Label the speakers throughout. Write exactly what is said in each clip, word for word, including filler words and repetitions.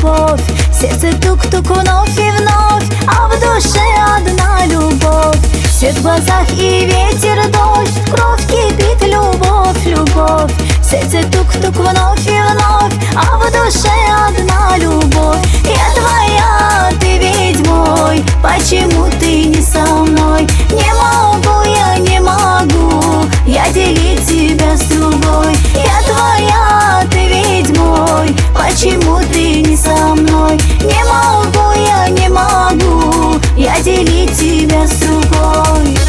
Speaker 1: любовь. Сердце тук-тук вновь и вновь, а в душе одна любовь. Свет в глазах и ветер, дождь, кровь кипит, любовь, любовь. Сердце тук-тук вновь и вновь, а в душе одна любовь. Я твоя, ты ведь мой, почему ты не со мной? Не могу, я не могу, я делить тебя с другой. Я твоя, ты ведь мой, почему ты не со мной? Не могу, я не могу, я делить тебя с другой.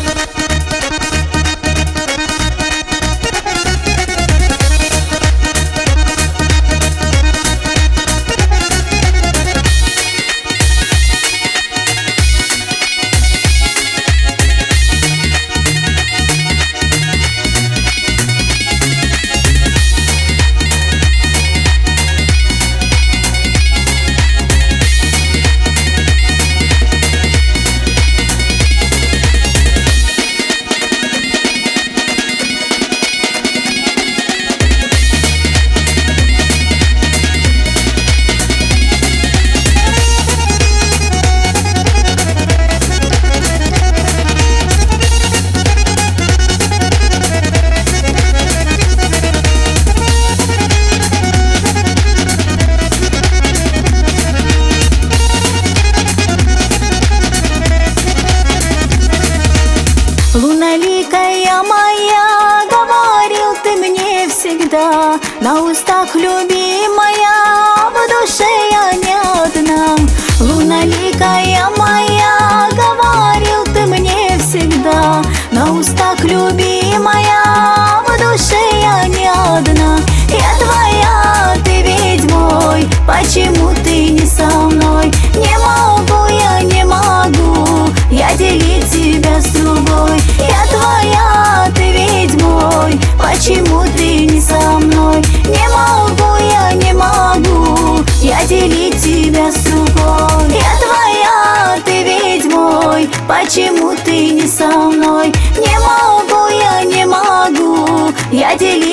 Speaker 1: Луналикая моя, говорил ты мне всегда, на устах любимая, в душе я не одна. Луналикая моя, говорил ты мне всегда, на устах любимая, в душе я не одна. Я твоя, ты ведь мой, почему ты не со мной? Не могу, я не могу, я делить тебя с другой. Я твоя, ты ведь мой, почему ты не со мной? Не могу, я не могу, я делить тебя с другой. Я твоя, ты ведь мой, почему ты не со мной? Не могу, я не могу, я делить